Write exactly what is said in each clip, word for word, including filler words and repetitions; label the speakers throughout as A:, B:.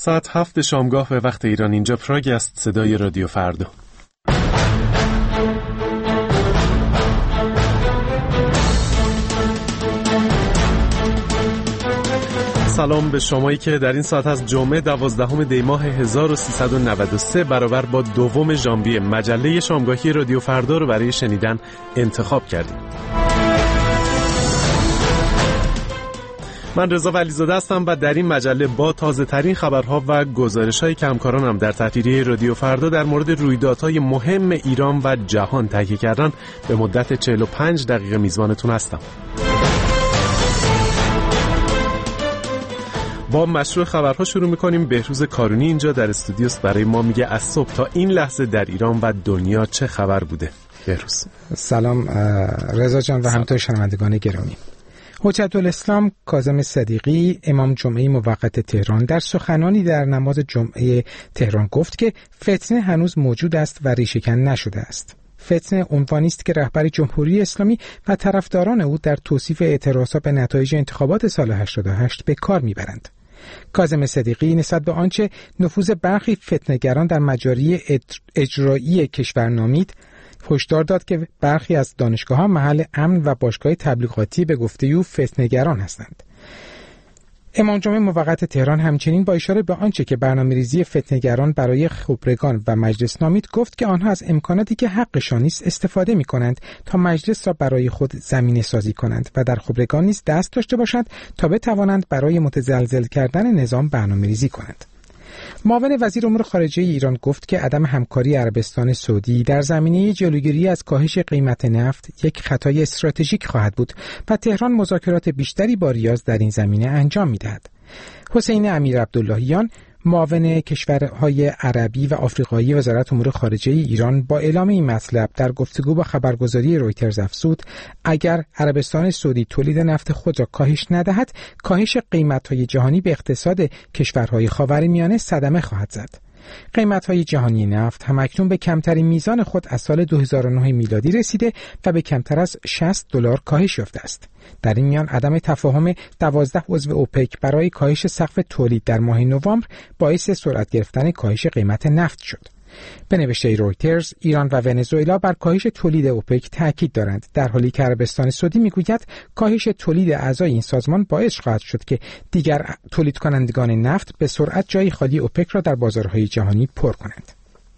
A: ساعت هفت شامگاه به وقت ایران، اینجا پراگ است. صدای رادیو فردا. سلام به شمایی که در این ساعت از جمعه دوازدهم دی ماه هزار و سیصد و نود و سه برابر با دوم ژانویه مجله شامگاهی رادیو فردا رو برای شنیدن انتخاب کردیم. من رضا ولیزاده هستم و در این مجله با تازه ترین خبرها و گزارش‌های که همکارانم در تحریریه رادیو فردا در مورد رویدادهای مهم ایران و جهان تهیه کردن به مدت چهل و پنج دقیقه میزبانتون هستم. با مشروع خبرها شروع میکنیم. بهروز کارونی اینجا در استودیوست برای ما میگه از صبح تا این لحظه در ایران و دنیا چه خبر بوده. بهروز.
B: سلام رضا جان و همینطور شنوندگان گرامی. حجت الاسلام کاظم صدیقی امام جمعه موقت تهران در سخنانی در نماز جمعه تهران گفت که فتنه هنوز موجود است و ریشه‌کن نشده است. فتنه عنوانی است که رهبر جمهوری اسلامی و طرفداران او در توصیف اعتراضات به نتایج انتخابات سال هشتاد و هشت به کار میبرند. کاظم صدیقی نسبت به آنچه نفوذ برخی فتنه‌گران در مجاری اجرایی کشور نامید، هشدار داد که برخی از دانشگاه‌ها محل امن و باشگاه تبلیغاتی به گفته او فتنه‌گران هستند. امام جمعه موقت تهران همچنین با اشاره به آنچه که برنامه‌ریزی فتنه‌گران برای خبرگان و مجلس نامید گفت که آنها از امکاناتی که حقشان است استفاده می‌کنند تا مجلس را برای خود زمینه سازی کنند و در خبرگان نیز دست داشته باشند تا بتوانند برای متزلزل کردن نظام برنامه‌ریزی کنند. معاون وزیر امور خارجه ایران گفت که عدم همکاری عربستان سعودی در زمینه جلوگیری از کاهش قیمت نفت یک خطای استراتژیک خواهد بود و تهران مذاکرات بیشتری با ریاض در این زمینه انجام می‌دهد. حسین امیر عبداللهیان معاون کشورهای عربی و آفریقایی وزارت امور خارجه ایران با اعلام این مطلب در گفتگو با خبرگزاری رویترز افزود اگر عربستان سعودی تولید نفت خود را کاهش ندهد، کاهش قیمت‌های جهانی به اقتصاد کشورهای خاورمیانه صدمه خواهد زد. قیمت‌های جهانی نفت همکنون به کمترین میزان خود از سال دو هزار و نه میلادی رسیده و به کمتر از شصت دلار کاهش یافته است. در این میان عدم تفاهم دوازده عضو اوپک برای کاهش سقف تولید در ماه نوامبر باعث سرعت گرفتن کاهش قیمت نفت شد. به نوشته رویترز، ایران و ونزوئلا بر کاهش تولید اوپک تاکید دارند، در حالی که عربستان سعودی میگوید کاهش تولید اعضای این سازمان باعث خواهد شد که دیگر تولید کنندگان نفت به سرعت جای خالی اوپک را در بازارهای جهانی پر کنند.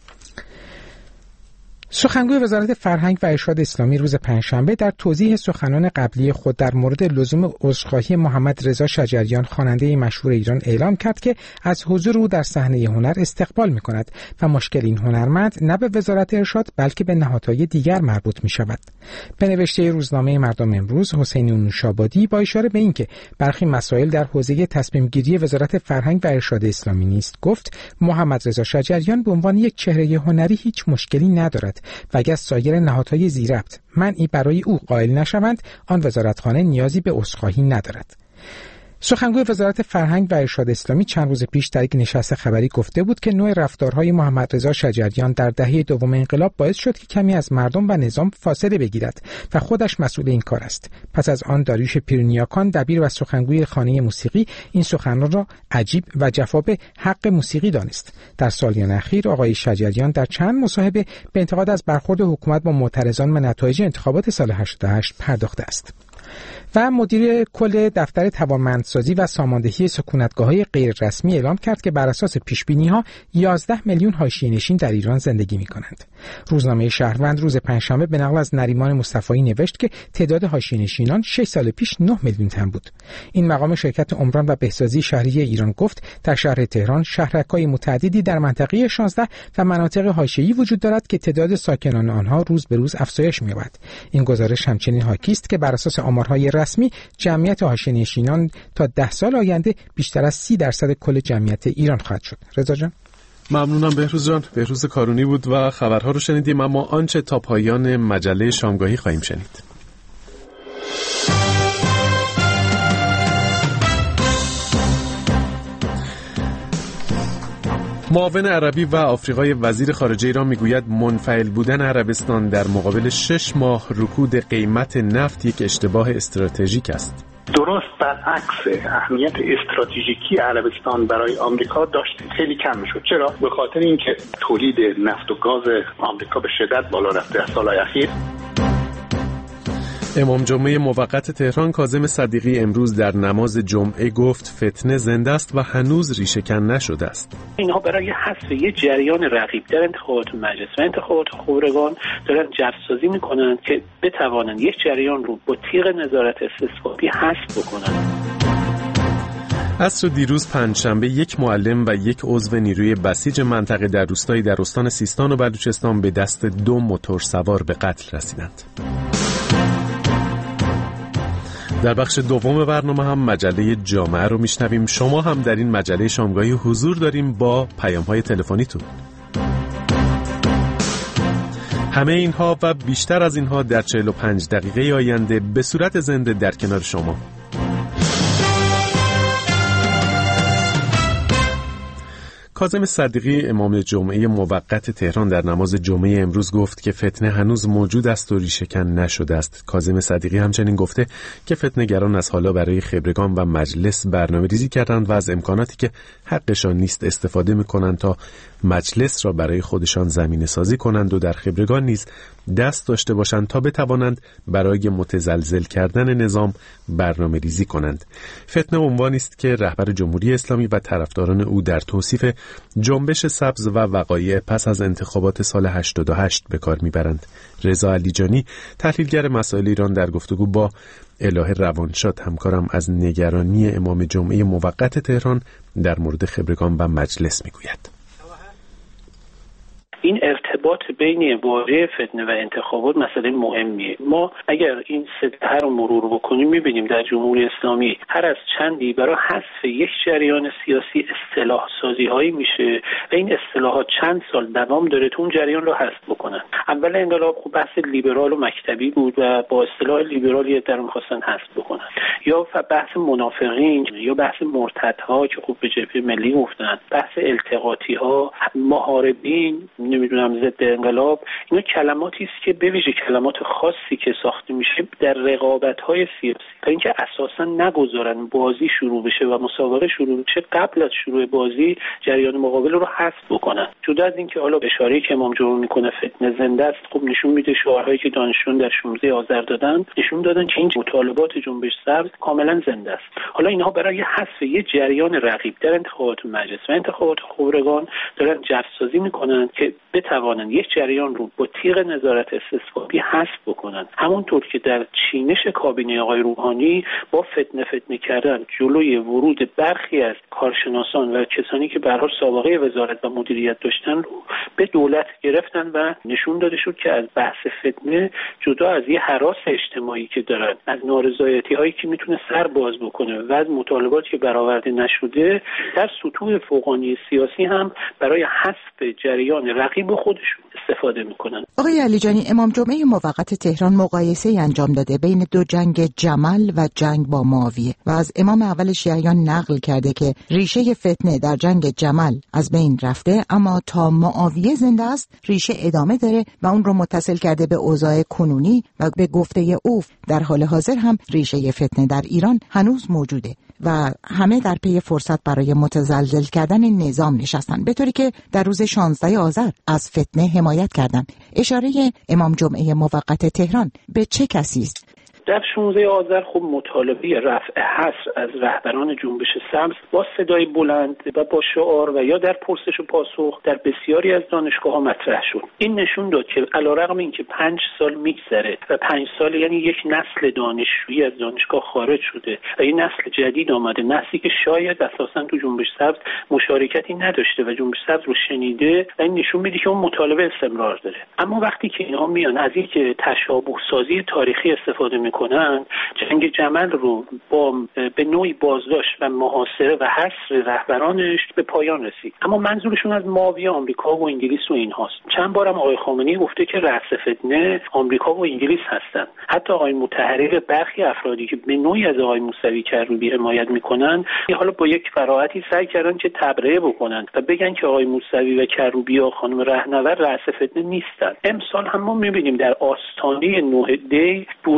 B: سخنگوی وزارت فرهنگ و ارشاد اسلامی روز پنجشنبه در توضیح سخنان قبلی خود در مورد لزوم عذرخواهی محمد رضا شجریان خواننده مشهور ایران اعلام کرد که از حضور او در صحنه هنر استقبال می‌کند و مشکل این هنرمند نه به وزارت ارشاد بلکه به نهادهای دیگر مربوط می‌شود. به نوشته روزنامه مردم امروز، حسین نوشابادی با اشاره به اینکه برخی مسائل در حوزه تصمیم گیری وزارت فرهنگ و ارشاد اسلامی نیست، گفت محمد رضا شجریان به عنوان یک چهره هنری هیچ مشکلی ندارد و اگر سایر نهادهای زیربط منعی برای او قائل نشوند، آن وزارتخانه نیازی به عذرخواهی ندارد. سخنگوی وزارت فرهنگ و ارشاد اسلامی چند روز پیش در یک نشست خبری گفته بود که نوع رفتارهای محمد رضا شجریان در دهه دوم انقلاب باعث شد که کمی از مردم و نظام فاصله بگیرد و خودش مسئول این کار است. پس از آن داریوش پیرنیاکان، دبیر و سخنگوی خانه موسیقی، این سخنان را عجیب و جفا به حق موسیقی دانست. در سالیان اخیر آقای شجریان در چند مصاحبه به انتقاد از برخورد حکومت با معترضان به نتایج انتخابات سال هشتاد و هشت پرداخته است. و مدیر کل دفتر توانمندسازی و ساماندهی سکونتگاه‌های غیر رسمی اعلام کرد که بر اساس پیش‌بینی‌ها یازده میلیون حاشیه‌نشین در ایران زندگی می‌کنند. روزنامه شهروند روز پنجشنبه به نقل از نریمان مصطفی نوشت که تعداد حاشیه‌نشینان شش سال پیش نه میلیون تن بود. این مقام شرکت عمران و بهسازی شهری ایران گفت در شهر تهران شهرک‌های متعددی در منطقه شانزده و مناطق حاشیه‌ای وجود دارد که تعداد ساکنان آنها روز به روز افزایش می‌یابد. این گزارش همچنین حاکی است که بر اساس آمارهای رسمی جمعیت حاشیه‌نشینان تا ده سال آینده بیشتر از سی درصد کل جمعیت ایران خواهد شد. رضا جان،
A: ممنونم بهروز جان. بهروز کارونی بود و خبرها رو شنیدیم، اما آنچه تا پایان مجله شامگاهی خواهیم شنید. معاون عربی و آفریقای وزیر خارجه ایران میگوید منفعل بودن عربستان در مقابل شش ماه رکود قیمت نفت یک اشتباه استراتژیک است.
C: درست برعکس اهمیت استراتژیکی عربستان برای آمریکا داشت خیلی کم میشد. چرا؟ به خاطر اینکه تولید نفت و گاز آمریکا به شدت بالا رفته در سالهای اخیر.
A: امام جمعه موقت تهران کاظم صدیقی امروز در نماز جمعه گفت فتنه زنده است و هنوز ریشه‌کن نشده است.
D: اینها برای حذف یک جریان رقیب در انتخابات مجلس و انتخابات خبرگان دارن جفسازی میکنن که بتوانند یک جریان رو با تیغ نظارت استثباتی حذف بکنن.
A: عصر دیروز پنجشنبه یک معلم و یک عضو نیروی بسیج منطقه در روستایی در استان سیستان و بلوچستان به دست دو موتورسوار به قتل رسیدند. در بخش دوم برنامه هم مجله جامعه رو میشنویم. شما هم در این مجله شامگاهی حضور داریم با پیام‌های تلفنیتون. همه اینها و بیشتر از اینها در چهل و پنج دقیقه آینده به صورت زنده در کنار شما. کاظم صدیقی امام جمعه موقت تهران در نماز جمعه امروز گفت که فتنه هنوز موجود است و ریشه‌کن نشده است. کاظم صدیقی همچنین گفته که فتنه‌گران از حالا برای خبرگان و مجلس برنامه‌ریزی کردند و از امکاناتی که حقشان نیست استفاده می‌کنند تا مجلس را برای خودشان زمینه سازی کنند و در خبرگان نیز دست داشته باشند تا بتوانند برای متزلزل کردن نظام برنامه ریزی کنند. فتنه عنوانی است که رهبر جمهوری اسلامی و طرفداران او در توصیف جنبش سبز و وقایع پس از انتخابات سال هشتاد و هشت به کار میبرند. رضا علیجانی تحلیلگر مسائل ایران در گفتگو با الهه روانشاد همکارم از نگرانی امام جمعه موقت تهران در مورد خبرگان و مجلس میگوید.
D: این ارتباط بین واژه فتنه و انتخابات مسئله مهمیه. ما اگر این سطح رو مرور بکنیم می‌بینیم در جمهوری اسلامی هر از چندی برای حذف یک جریان سیاسی اصطلاح سازی هایی میشه و این اصطلاحات چند سال دوام داره تو اون جریان رو حذف بکنن. اول انقلاب خب بحث لیبرال و مکتبی بود و با اصطلاح لیبرالی در می‌خواستن حذف بکنن، یا بحث منافقین یا بحث مرتدها که خب به جبهه ملی گفتن، بحث التقاطی‌ها، محاربین، نمیدونم ضد انقلاب. اینا کلماتی است که به ویژه کلمات خاصی که ساخته میشه در رقابت‌های سیاسی تا اینکه اساسا نگذارن بازی شروع بشه و مسابقه شروع بشه قبل از شروع بازی جریان مقابل رو حذف بکنن. جدا از اینکه حالا اشاره‌ای که امام جمعه میکنه فتنه زنده است، خب نشون میده شعارهایی که دانشجویان در شانزده آذر دادن نشون دادن که این مطالبات جنبش سبز کاملا زنده است. حالا اینها برای حذف یک جریان رقیب در انتخابات مجلس و انتخابات خبرگان دارن جفسازی میکنن که بتوانند یک جریان رو با تیغ نظارت استثباتی حذف بکنن. همونطور که در چینش کابینه آقای روحانی با فتنه فتنه کردن جلوی ورود برخی از کارشناسان و کسانی که به هر حال سابقه وزارت و مدیریت داشتن رو به دولت گرفتن و نشون داده شد که از بحث فتنه جدا از یه هراس اجتماعی که دارن، از نارضایتی هایی که میتونه سر باز بکنه و از مطالباتی که برآورده نشده، در سطوح فوقانی سیاسی هم برای حذف جریان رقیب خودشون استفاده میکنن.
E: آقای علیجانی، امام جمعه موقت تهران مقایسه انجام داده بین دو جنگ جمل و جنگ با معاویه و از امام اول شیعیان نقل کرده که ریشه فتنه در جنگ جمل از بین رفته، اما تا معاویه زنده است ریشه ادامه داره و اون رو متصل کرده به اوضاع کنونی و به گفته او در حال حاضر هم ریشه فتنه در ایران هنوز موجوده و همه در پی فرصت برای متزلزل کردن نظام نشستن، به طوری که در روز شانزده آذر از فتنه حمایت کردن. اشاره امام جمعه موقت تهران به چه کسی است؟
D: در شانزده آذر خب مطالبه رفع حصر از رهبران جنبش سبز با صدای بلند و با شعار و یا در پرسش و پاسخ در بسیاری از دانشگاه‌ها مطرح شد. این نشون داد که علیرغم اینکه پنج سال میگذره و پنج سال یعنی یک نسل دانشجویی از دانشگاه خارج شده و یک نسل جدید آمده، نسلی که شاید اساساً تو جنبش سبز مشارکتی نداشته و جنبش سبز رو شنیده، و این نشون میده که اون مطالبه استمرار داره. اما وقتی که اینها میان از یک تشابه سازی تاریخی استفاده کنن، جنگ جمل رو با به نوعی بازداشت و محاصره و حصر رهبرانش به پایان رسید. اما منظورشون از معاویه آمریکا و انگلیس و اینهاست. چند بارم آقای خامنه‌ای گفته که رأس فتنه آمریکا و انگلیس هستن. حتی آقای مطهری برخی افرادی که به نوعی از آقای موسوی کروبی حمایت میکنن، حالا با یک فراحتی سعی کردن که تبرئه بکنن و بگن که آقای موسوی و کروبی و خانم رهنورد رأس فتنه نیستن. امسال هم ما میبینیم در آستانه نه دی دورخیز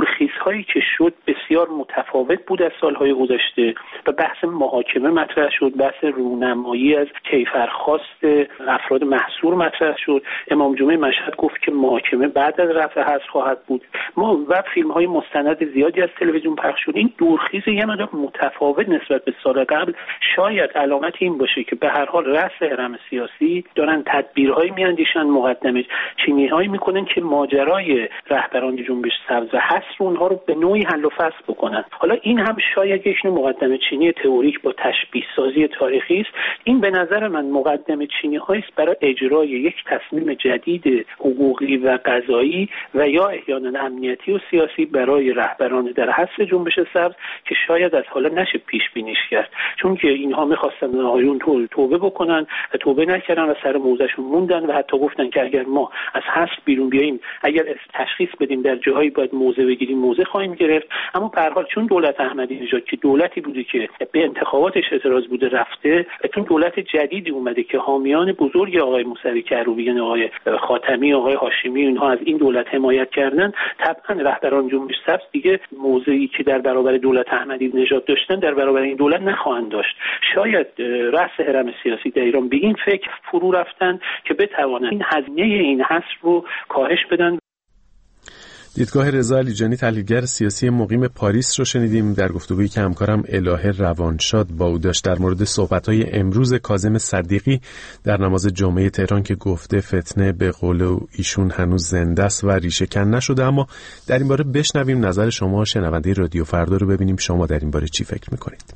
D: هایی که شد بسیار متفاوت بود از سالهای گذشته و بحث محاکمه مطرح شد، بحث رونمایی از کیفرخواست افراد محصور مطرح شد. امام جمعه مشهد گفت که محاکمه بعد از رفع حظر خواهد بود. ما و فیلم های مستند زیادی از تلویزیون پخش شد. این دورخیز یه مقدار متفاوت نسبت به سال قبل شاید علامت این باشه که به هر حال رأس هرم سیاسی دارن تدبیرهایی میاندیشن، مقدمه چینی‌هایی میکنن که ماجرای رهبران جنبش سبز و حصر اونها رو به نوعی حل و فصل بکنن. حالا این هم شاید یک نوع مقدمه چینی تئوریک با تشبیه سازی تاریخی است. این به نظر من مقدمه چینی‌هایی است برای اجرای یک تصمیم جدید حقوقی و قضایی و یا احیانا امنیتی و سیاسی برای رهبران در حصر جنبش سبز که شاید از حالا نشه پیش بینیش کرد، چون که اینها می‌خواستن آقایون توبه بکنن و توبه نکردن و سر موضعشون موندن و حتی گفتن که اگر ما از حصر بیرون بیاییم، اگر تشخیص بدیم در جاهایی باید موضع بگیریم، موضع خواهیم گرفت. اما به هر حال چون دولت احمدی نژاد که دولتی بوده که به انتخاباتش اعتراض بوده رفته و چون دولت جدیدی اومده که حامیان بزرگ آقای موسوی کروبی، یعنی آقای خاتمی، آقای هاشمی، اینها از این دولت حمایت کردن، طبعا رهبران جنبش سبز دیگه موضعی که در برابر دولت احمدی نژاد داشتن در برابر این دولت نخواهند داشت. شاید رأس هرم سیاسی در ایران به این فکر فرو رفتن که بتوانند این هزینه این حصر رو کاهش بدن.
A: دیدگاه رضا علیجانی، تحلیلگر سیاسی مقیم پاریس رو شنیدیم در گفتگویی که همکارم الهه روانشاد با او داشت در مورد صحبت‌های امروز کاظم صدیقی در نماز جمعه تهران که گفته فتنه به قول ایشون هنوز زنده است و ریشه کن نشده. اما در این باره بشنویم نظر شما شنونده رادیو فردا رو، ببینیم شما در این باره چی فکر می‌کنید.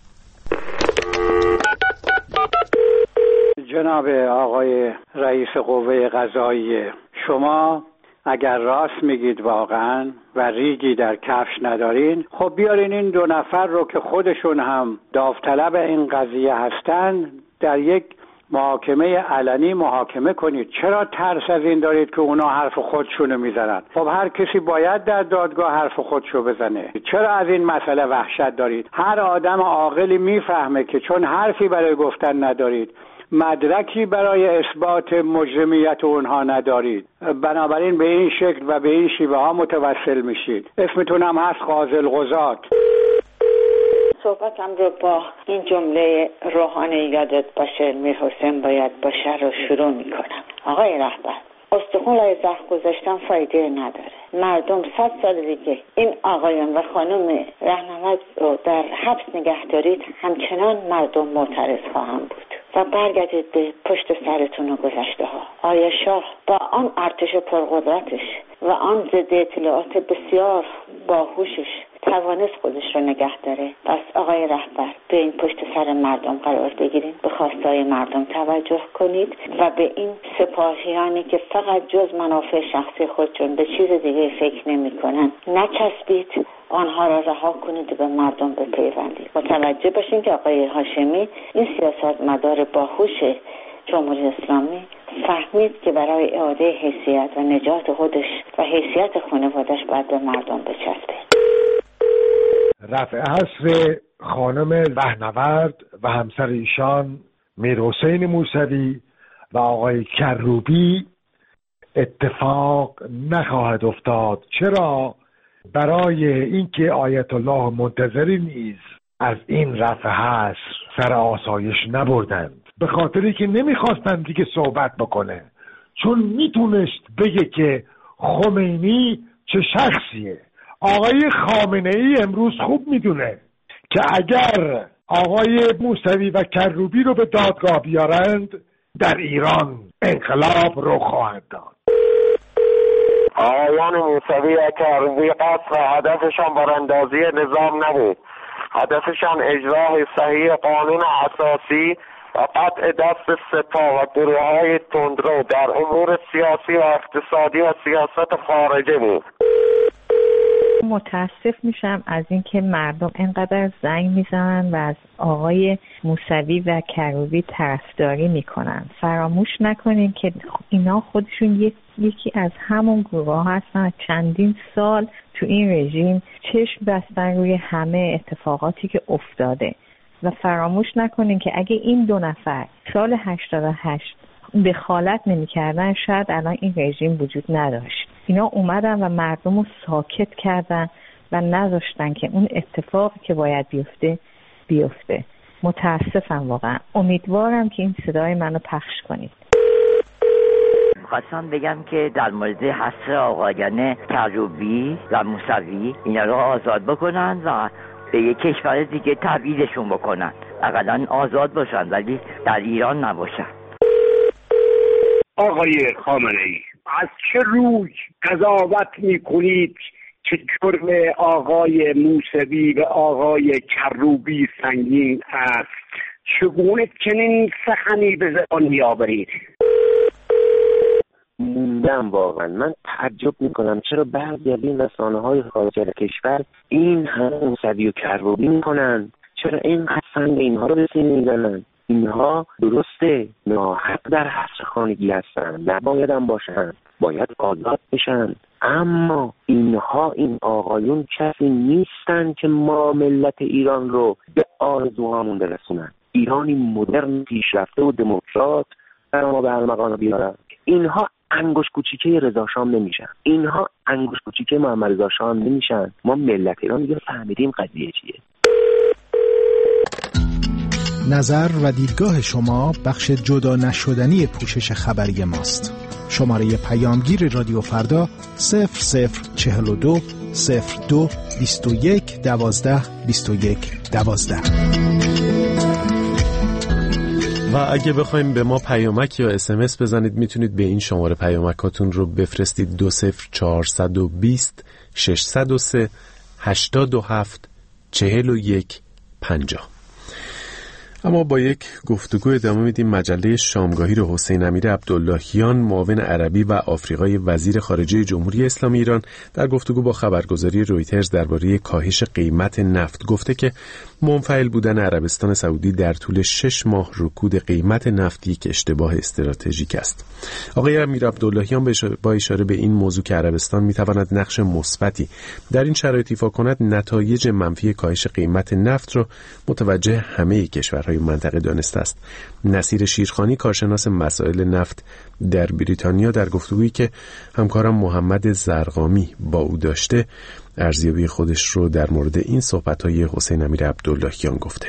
F: جناب آقای رئیس قوه قضاییه، شما اگر راست میگید واقعا و ریگی در کفش ندارین، خب بیارین این دو نفر رو که خودشون هم داوطلب این قضیه هستن در یک محاکمه علنی محاکمه کنید. چرا ترس از این دارید که اونا حرف خودشونو میزنن؟ خب هر کسی باید در دادگاه حرف خودشو بزنه. چرا از این مسئله وحشت دارید؟ هر آدم عاقلی میفهمه که چون حرفی برای گفتن ندارید، مدرکی برای اثبات مجرمیت اونها ندارید، بنابراین به این شکل و به این شیوه ها متوسل میشید. اسمتون هم هست قاضی القضات.
G: صحبتم رو با این جمله روحانی یادت باشه میر حسین باید باشه رو شروع میکنم. آقای رهبر، استخون لای زخم گذاشتن فایده نداره. مردم صد سال دیگه این آقایان و خانم رهنورد رو در حبس نگه دارید، همچنان مردم معترض خواهم بود و برگردید به پشت سرتون و گذشته ها. آیا شاه با آن ارتش پرقدرتش و آن ضد اطلاعات بسیار باهوشش توانست خودش رو نگه داره؟ پس آقای رهبر به این پشت سر مردم قرار بگیرید، به خواستای مردم توجه کنید و به این سپاهیانی که فقط جز منافع شخصی خودشون به چیز دیگه فکر نمی کنن نچسبید، آنها را رها کنید و به مردم بپیوندید. متوجه باشین که آقای هاشمی این سیاست مدار باهوش جمهوری اسلامی فهمید که برای اعاده حیثیت و نجات خودش و حیثیت خانوادش باید به مردم بچسبه.
H: رفع حصر خانم رهنورد و همسر ایشان میر حسین موسوی و آقای کروبی اتفاق نخواهد افتاد. چرا؟ برای اینکه آیت الله منتظری نیز از این رفع حصر سر آسایش نبردند، به خاطری که نمیخواستند دیگه صحبت بکنه، چون میتونست بگه که خمینی چه شخصیه. آقای خامنه ای امروز خوب میدونه که اگر آقای موسوی و کروبی رو به دادگاه بیارند در ایران انقلاب رو خواهد داد.
I: آقایان موسوی و کروبی قصد و هدفشان براندازی نظام نبود، هدفشان اجرای صحیح قانون اساسی و قطع دست سپاه و گروه‌های تندرو در امور سیاسی و اقتصادی و سیاست خارجه بود.
J: متاسف میشم از اینکه مردم اینقدر زنگ میزنن و از آقای موسوی و کروبی طرفداری میکنن. فراموش نکنین که اینا خودشون یکی از همون گروه هستن. چندین سال تو این رژیم چشم بستن روی همه اتفاقاتی که افتاده و فراموش نکنین که اگه این دو نفر سال هشتاد و هشت دخالت نمی‌کردن شاید الان این رژیم وجود نداشت. اینا اومدن و مردم رو ساکت کردن و نذاشتن که اون اتفاقی که باید بیفته بیفته. متاسفم واقعا. امیدوارم که این صدای منو پخش کنید.
K: خواستم بگم که در مورد حصر آقایان کروبی و موسوی اینا رو آزاد بکنن و به یک کشور دیگه تبعیدشون بکنن، اقلا آزاد باشن ولی در ایران نباشن.
L: آقای خامنه‌ای، از چه روی قضاوت میکنید که جرم آقای موسوی و آقای کروبی سنگین است؟ چگونه چنین سخنی به زبان میآورید؟
M: موندم واقعا. من تعجب میکنم چرا بعضی از این رسانه‌های خارج از کشور این همه موسوی و کروبی میکنن، چرا این قسم به اینها رو به سینه میزنن. اینها درسته ناحق در حبس خانگی هستن، نباید هم باشن، باید آزاد بشن، اما اینها این آقایون کسی نیستن که ما ملت ایران رو به آرزوهامون برسونن. ایرانی مدرن پیشرفته و دموکرات در ما به ارمغان بیارن. اینها انگشت کوچیکه رضا شام نمیشن، اینها انگشت کوچیکه محمد رضا شام نمیشن. ما ملت ایران دیگه فهمیدیم قضیه چیه.
N: نظر و دیدگاه شما بخش جدا نشدنی پوشش خبری ماست. شماره پیامگیر رادیو فردا صفر صفر چهل و دو صفر دو بیست و یک دوازده بیست و یک دوازده.
A: و اگه بخوایم به ما پیامک یا اسمس بزنید میتونید به این شماره پیامکاتون رو بفرستید دو صفر چهارصد و بیست ششصد و سه هشتاد و هفت چهل و یک پنجاه. اما با یک گفتگو ادامه میدیم. مجله شامگاهی رو حسین امیر عبداللهیان، معاون عربی و آفریقای وزیر خارجه جمهوری اسلامی ایران، در گفتگو با خبرگزاری رویترز درباره کاهش قیمت نفت گفته که منفعل بودن عربستان سعودی در طول شش ماه رکود قیمت نفت یک اشتباه استراتژیک است. آقای امیر عبداللهیان با اشاره به این موضوع که عربستان میتواند نقش مثبتی در این شرایط ایفا کند، نتایج منفی کاهش قیمت نفت را متوجه همه کشورهای منطقه دانسته است. نصیر شیرخانی، کارشناس مسائل نفت در بریتانیا، در گفتگویی که همکارم محمد زرقامی با او داشته، ارزیابی خودش رو در مورد این صحبت‌های حسین امیر عبداللهیان گفته.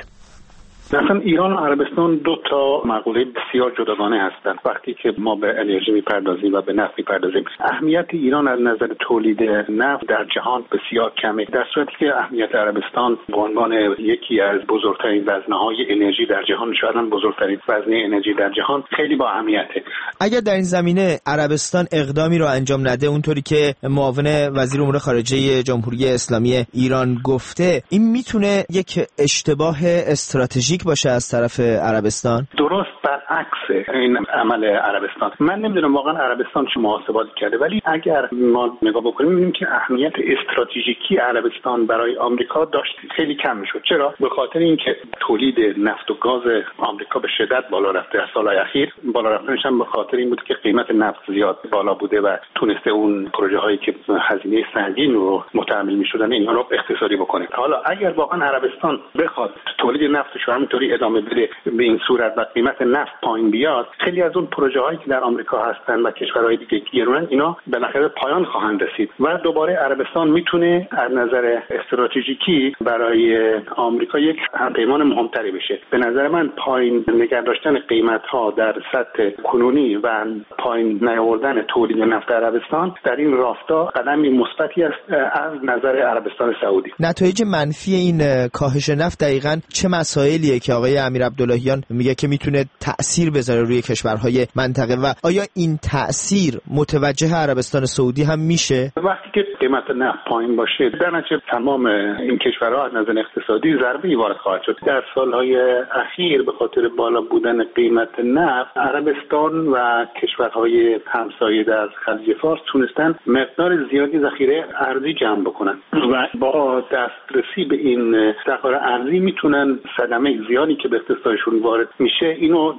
C: مثلا ایران و عربستان دو تا مقوله بسیار جداگانه هستند. وقتی که ما به انرژی میپردازیم و به نفت میپردازیم، اهمیت ایران از نظر تولید نفت در جهان بسیار کمه، در صورتی که اهمیت عربستان به عنوان یکی از بزرگترین وزنه‌های انرژی در جهان، شاید هم بزرگترین وزنه انرژی در جهان، خیلی با اهمیته.
O: اگر در این زمینه عربستان اقدامی رو انجام نده، اونطوری که معاون وزیر امور خارجه جمهوری اسلامی ایران گفته، این میتونه یک اشتباه استراتژیک باشه از طرف عربستان؟
C: درست برعکس این عمل عربستان. من نمیدونم واقعا عربستان چه محاسباتی کرده، ولی اگر ما نگاه بکنیم میبینیم که اهمیت استراتژیکی عربستان برای آمریکا داشت خیلی کم میشد. چرا؟ به خاطر اینکه تولید نفت و گاز آمریکا به شدت بالا رفته در سالهای اخیر. بالا رفتنش هم به خاطر این بود که قیمت نفت زیاد بالا بوده و تونسته اون پروژه هایی که هزینه سنگین رو متحمل میشدن اینها رو اقتصادی بکنه. حالا اگر واقعا عربستان بخواد تولید نفتش رو همینطوری ادامه بده به این صورت و قیمت نفت پایین بیاد، خیلی از اون پروژه هایی که در آمریکا هستن و کشورهای دیگه گرونن، اینا بالاخره پایان خواهند رسید و دوباره عربستان میتونه از نظر استراتژیکی برای آمریکا یک همپیمان مهمتری بشه. به نظر من پایین نگه داشتن قیمت ها در سطح کنونی و پایین نیاوردن تولید نفت عربستان در این راستا قدمی مثبتی است از نظر عربستان سعودی.
O: نتایج منفی این کاهش نفت دقیقاً چه مسائلیه که آقای امیر عبداللهیان میگه که میتونه تأثیر بذاره روی کشورهای منطقه و آیا این تأثیر متوجه عربستان سعودی هم میشه؟
C: وقتی که قیمت نفت پایین باشه، در نتیجه تمام این کشورها از نظر اقتصادی ضربه‌ای وارد خواهد شد. در سالهای اخیر به خاطر بالا بودن قیمت نفت، عربستان و کشورهای همسایه در خلیج فارس تونستن مقدار زیادی ذخیره ارزی جمع بکنن و با دسترسی به این ذخایر ارزی میتونن صدمه زیادی که به اقتصادشون وارد میشه اینو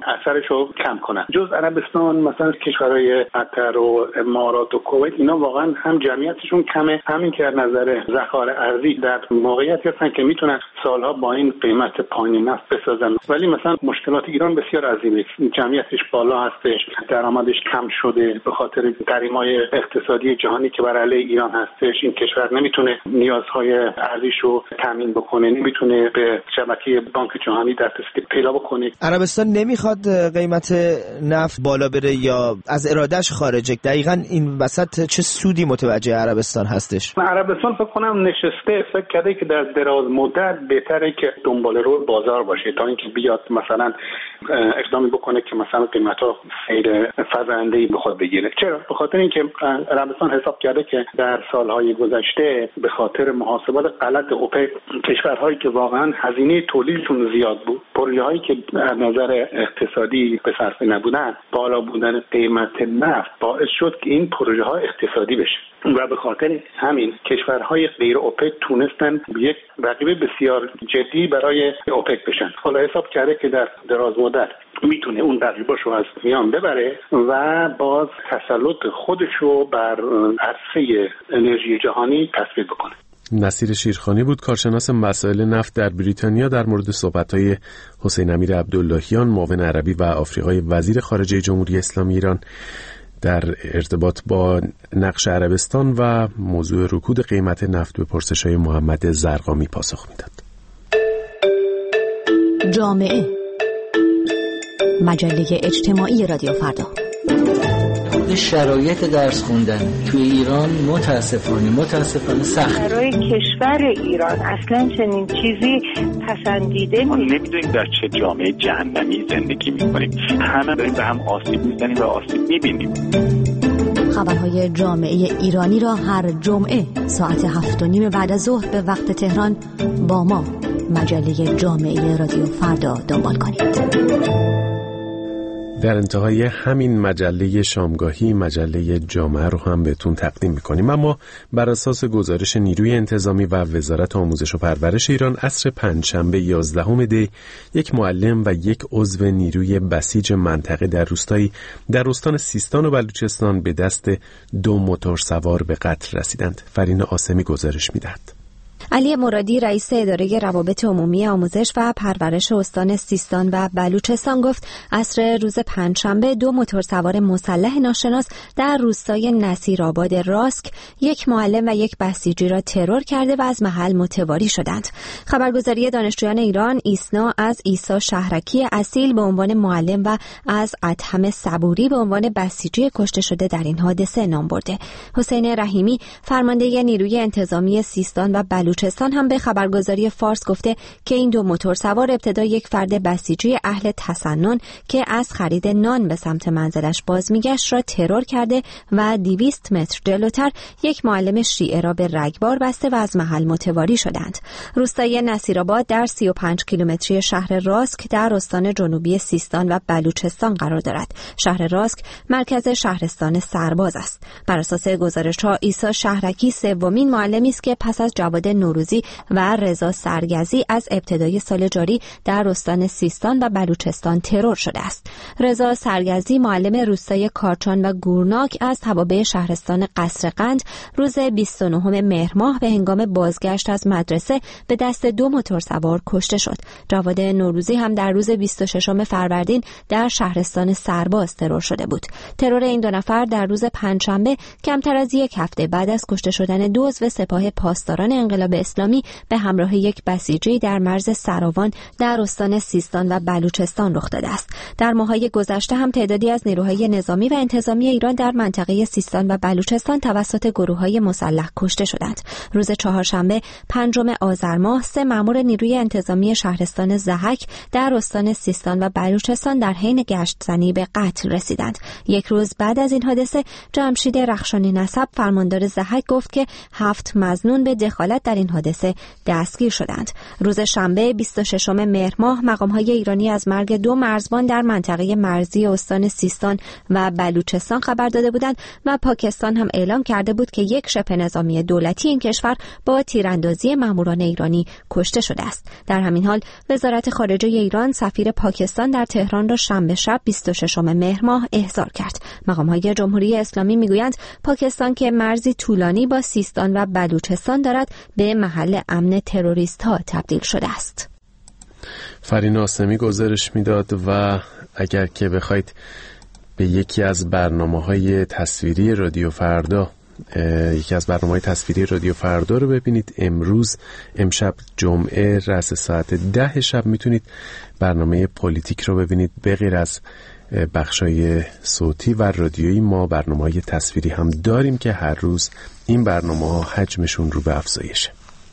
C: اثرش رو کم کنن. جز عربستان مثلا کشورهای قطر و امارات و کویت اینا واقعا هم جمعیتشون کمه، همین که از نظر ذخایر ارزی در موقعیتی هستن که میتونن سالها با این قیمت پایین نفت بسازن. ولی مثلا مشکلات ایران بسیار عظیمه، جمعیتش بالا هستش، درآمدش کم شده به خاطر گریمای اقتصادی جهانی که بر علیه ایران هستش. این کشور نمیتونه نیازهای ارزیش رو تامین بکنه، نمیتونه به شبکه بانک جهانی دسترسی پیدا بکنه.
O: عربستان نمیخواد قیمت نفت بالا بره یا از ارادهش خارجه؟ دقیقاً این وسط چه سودی متوجه عربستان هستش؟
C: عربستان فکر کنم نشسته فکر کرده که در دراز مدت بهتره که دنبال رو بازار باشه تا اینکه بیاد مثلا اقدامی بکنه که مثلا قیمت‌ها سیر فزاینده‌ای بخواد بگیره. چرا؟ به خاطر اینکه عربستان حساب کرده که در سالهای گذشته به خاطر محاسبات غلط اوپک کشورهایی که واقعا هزینه تولیدشون زیاد بود، پروژه‌هایی که از نظر اقتصادی به صرفه نبودن، بالا بودن قیمت نفت باعث شد که این پروژه‌ها اقتصادی بشه و به خاطر همین کشورهای غیر اوپک تونستن یک رقیب بسیار جدی برای اوپک بشن. حالا حساب کرده که در دراز مدت میتونه اون رقیباشو از میان ببره و باز تسلط خودشو بر عرصه انرژی جهانی تثبیت بکنه.
A: نصیر شیرخانی بود، کارشناس مسائل نفت در بریتانیا، در مورد صحبت‌های حسین امیر عبداللهیان، معاون عربی و آفریقای وزیر خارجه جمهوری اسلامی ایران در ارتباط با نقش عربستان و موضوع رکود قیمت نفت به پرسش‌های محمد زرقامی پاسخ میداد.
P: جامعه، مجله اجتماعی رادیو فردا.
Q: شرایط درس خوندن توی ایران متاسفانه متاسفانه سخت.
R: برای کشور ایران اصلا چنین چیزی پسندیده
S: ما نمیدونیم در چه جامعه جهنمی زندگی میکنیم. همه داریم به هم آسیب میزنیم و آسیب میبینیم.
P: خبرهای جامعه ایرانی را هر جمعه ساعت هفت و نیم بعد از ظهر به وقت تهران با ما مجله جامعه رادیو فردا دنبال کنید.
A: در انتهای همین مجله شامگاهی مجله جامعه رو هم بهتون تقدیم میکنیم، اما بر اساس گزارش نیروی انتظامی و وزارت آموزش و پرورش ایران عصر پنجشنبه یازدهم دی یک معلم و یک عضو نیروی بسیج منطقه در روستایی در استان سیستان و بلوچستان به دست دو موتورسوار به قتل رسیدند. فرین آسمی گزارش میدهد.
T: علی مرادی رئیس اداره روابط عمومی آموزش و پرورش استان سیستان و بلوچستان گفت عصر روز پنجشنبه دو موتورسوار مسلح ناشناس در روستای نصیرآباد راسک یک معلم و یک بسیجی را ترور کرده و از محل متواری شدند. خبرگزاری دانشجویان ایران ایسنا از عیسی شهرکی اصیل به عنوان معلم و از ادهم صبوری به عنوان بسیجی کشته شده در این حادثه نام برده. حسین رحیمی فرمانده نیروی انتظامی سیستان و بلوچستان هم به خبرگزاری فارس گفته که این دو موتورسوار ابتدا یک فرد بسیجی اهل تسنن که از خرید نان به سمت منزلش باز میگشت را ترور کرده و دویست متر جلوتر یک معلم شیعه را به رگبار بسته و از محل متواری شدند. روستای نصیرآباد در سی و پنج کیلومتری شهر راسک در استان جنوبی سیستان و بلوچستان قرار دارد. شهر راسک مرکز شهرستان سرباز است. بر اساس گزارش‌ها عیسی شهرکی سومین معلمی است که پس از جواد نوروزی و رضا سرگزی از ابتدای سال جاری در استان سیستان و بلوچستان ترور شده است. رضا سرگزی معلم روستای کارچان و گورناک از توابع شهرستان قصرقند روز بیست و نهم مهر ماه به هنگام بازگشت از مدرسه به دست دو موتورسوار کشته شد. جواد نوروزی هم در روز بیست و ششم فروردین در شهرستان سرباز ترور شده بود. ترور این دو نفر در روز پنجشنبه کمتر از یک هفته بعد از کشته شدن دو عضو سپاه پاسداران انقلاب اسلامی به همراه یک بسیجی در مرز سراوان در استان سیستان و بلوچستان رخ داده است. در ماه‌های گذشته هم تعدادی از نیروهای نظامی و انتظامی ایران در منطقه سیستان و بلوچستان توسط گروه‌های مسلح کشته شدند. روز چهارشنبه پنجم آذر ماه سه مأمور نیروی انتظامی شهرستان ضحک در استان سیستان و بلوچستان در حین گشت‌زنی به قتل رسیدند. یک روز بعد از این حادثه جمشید رخشانی نسب فرماندار ضحک گفت که هفت مظنون به دخالت در این حادثه دستگیر شدند. روز شنبه بیست و ششم مهر ماه مقام‌های ایرانی از مرگ دو مرزبان در منطقه مرزی استان سیستان و بلوچستان خبر داده بودند و پاکستان هم اعلام کرده بود که یک شبه نظامی دولتی این کشور با تیراندازی ماموران ایرانی کشته شده است. در همین حال وزارت خارجه ایران سفیر پاکستان در تهران را شنبه شب بیست و ششم مهر ماه احضار کرد. مقام‌های جمهوری اسلامی میگویند پاکستان که مرزی طولانی با سیستان و بلوچستان دارد به محل امن تروریست‌ها تبدیل شده است.
A: فرین آسمی گزارش میداد و اگر که بخواید به یکی از برنامه‌های تصویری رادیو فردا یکی از برنامه‌های تصویری رادیو فردا رو ببینید، امروز امشب جمعه رأس ساعت ده شب میتونید برنامه پلیتیک رو ببینید. به غیر از بخشای صوتی و رادیویی ما برنامه‌های تصویری هم داریم که هر روز این برنامه‌ها حجمشون رو به افزایشه.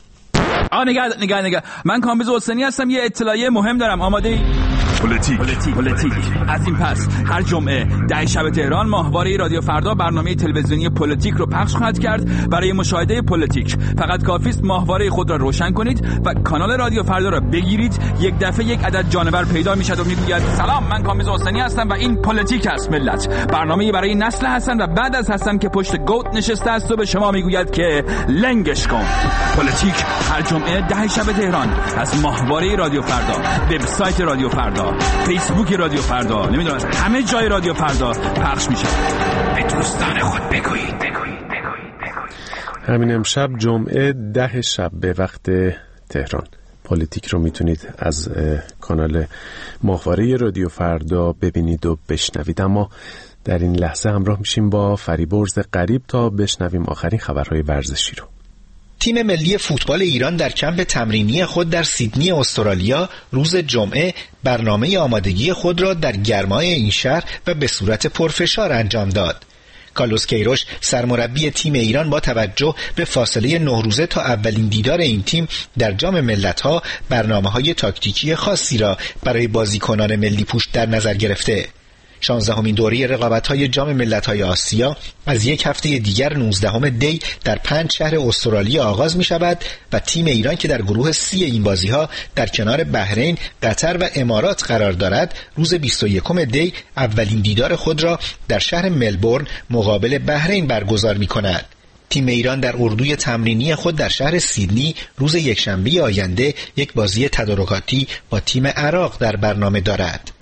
U: آ نگاه نگاه نگاه من کامبیز حسینی هستم. یه اطلاعیه مهم دارم. آماده ای؟ پلیتیک پلیتیک پلیتیک از این پس هر جمعه ده شب تهران ماهواره رادیو فردا برنامه تلویزیونی پلیتیک رو پخش خواهد کرد. برای مشاهده پلیتیک فقط کافی است ماهواره خود را روشن کنید و کانال رادیو فردا را بگیرید. یک دفعه یک عدد جانور پیدا میشد و میگوید سلام، من کامبیز حسینی هستم و این پلیتیک است ملت، برنامه‌ای برای نسل حسن و بعد از حسن که پشت گوت نشسته است و به شما میگوید که لنگش کن. پلیتیک هر جمعه ده شب تهران از ماهواره رادیو فردا، وبسایت رادیو فردا، فیسبوک رادیو فردا، نمیدونم از همه جای رادیو فردا پخش میشه. به دوستان خود بگویید بگویید بگویید.
A: همین امشب جمعه ده شب به وقت تهران پلیتیک رو میتونید از کانال ماهواره رادیو فردا ببینید و بشنوید. اما در این لحظه همراه میشیم با فریبرز غریب تا بشنویم آخرین خبرهای ورزشی رو.
V: تیم ملی فوتبال ایران در کمپ تمرینی خود در سیدنی استرالیا روز جمعه برنامه آمادگی خود را در گرمای این شهر و به صورت پرفشار انجام داد. کارلوس کیروش سرمربی تیم ایران با توجه به فاصله نه روزه تا اولین دیدار این تیم در جام ملت‌ها برنامه‌های تاکتیکی خاصی را برای بازیکنان ملی پوش در نظر گرفته. شانزدهمین دوره رقابت‌های جام ملت‌های آسیا از یک هفته دیگر نوزدهم دی در پنج شهر استرالیا آغاز می‌شود و تیم ایران که در گروه سی این بازی‌ها در کنار بحرین، قطر و امارات قرار دارد، روز بیست و یکم دی اولین دیدار خود را در شهر ملبورن مقابل بحرین برگزار می‌کند. تیم ایران در اردوی تمرینی خود در شهر سیدنی روز یکشنبه آینده یک بازی تدارکاتی با تیم عراق در برنامه دارد.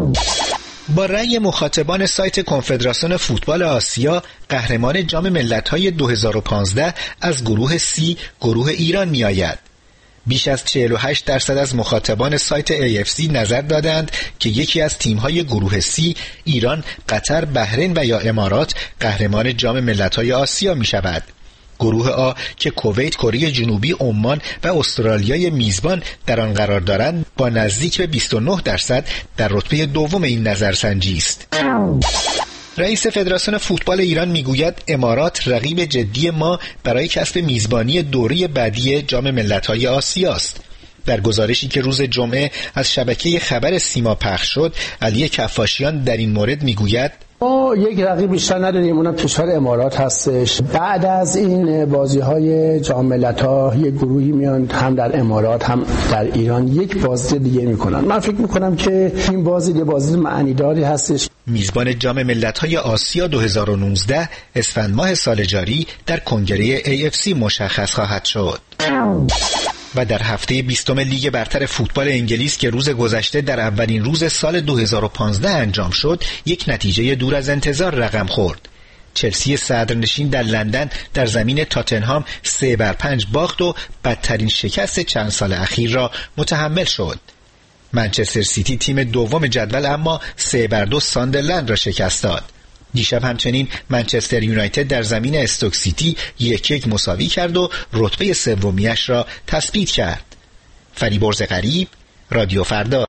V: با رأی مخاطبان سایت کنفدراسیون فوتبال آسیا، قهرمان جام ملت‌های دو هزار و پانزده از گروه سی گروه ایران می آید. بیش از چهل و هشت درصد از مخاطبان سایت ای اف سی نظر دادند که یکی از تیم‌های گروه سی، ایران، قطر، بحرین و یا امارات قهرمان جام ملت‌های آسیا می شود. گروه آ که کویت، کره جنوبی، عمان و استرالیای میزبان در آن قرار دارند با نزدیک به بیست و نه درصد در رتبه دوم این نظرسنجی است. رئیس فدراسیون فوتبال ایران میگوید امارات رقیب جدی ما برای کسب میزبانی دوره بعدی جام ملت‌های آسیا است. در گزارشی که روز جمعه از شبکه خبر سیما پخش شد، علی کفاشیان در این مورد میگوید
W: ما یک رقیب بیشتر نداریم، اونم کشور امارات هستش. بعد از این بازی‌های جام ملت‌ها یک گروهی میان هم در امارات هم در ایران یک بازی دیگه میکنن. من فکر میکنم که این بازی یه بازی معنیداری هستش.
V: میزبان جام ملت‌های آسیا دو هزار و نوزده اسفند ماه سال جاری در کنگره ای اف سی مشخص خواهد شد. و در هفته بیستم لیگ برتر فوتبال انگلیس که روز گذشته در اولین روز سال دو هزار و پانزده انجام شد، یک نتیجه دور از انتظار رقم خورد. چلسی صدرنشین در لندن در زمین تاتنهام سه بر پنج باخت و بدترین شکست چند سال اخیر را متحمل شد. منچستر سیتی تیم دوم جدول اما سه بر دو ساندرلند را شکست داد. دیشب همچنین منچستر یونایتد در زمین استوک سیتی یک یک مساوی کرد و رتبه سومیش را تثبیت کرد. فریبرز غریب، رادیو فردا.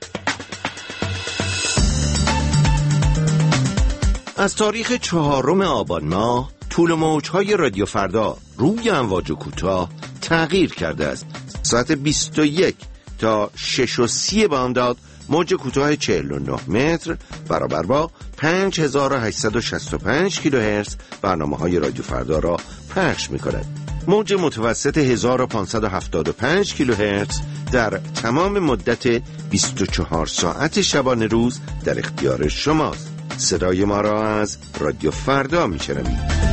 X: از تاریخ چهارم آبان ماه طول موج‌های رادیو فردا روی امواج کوتاه تغییر کرده است. ساعت بیست و یک تا شش و سی بامداد موج کوتاه چهل و نه متر برابر با پنج هزار و هشتصد و شصت و پنج کیلوهرتز برنامه‌های رادیو فردا را پخش می‌کند. موج متوسط هزار و پانصد و هفتاد و پنج کیلوهرتز در تمام مدت بیست و چهار ساعت شبانه روز در اختیار شماست. صدای ما را از رادیو فردا میشنوید.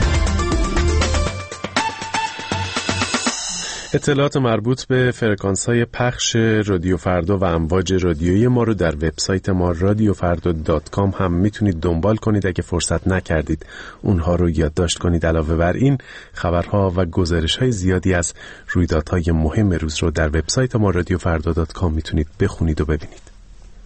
A: اطلاعات مربوط به فرکانس‌های پخش رادیو فردا و امواج رادیویی ما رو در وبسایت ما رادیو فردا دات کام هم میتونید دنبال کنید اگه فرصت نکردید اونها رو یادداشت کنید. علاوه بر این خبرها و گزارش‌های زیادی از رویدادهای مهم روز رو در وبسایت ما رادیو فردا دات کام میتونید بخونید و ببینید.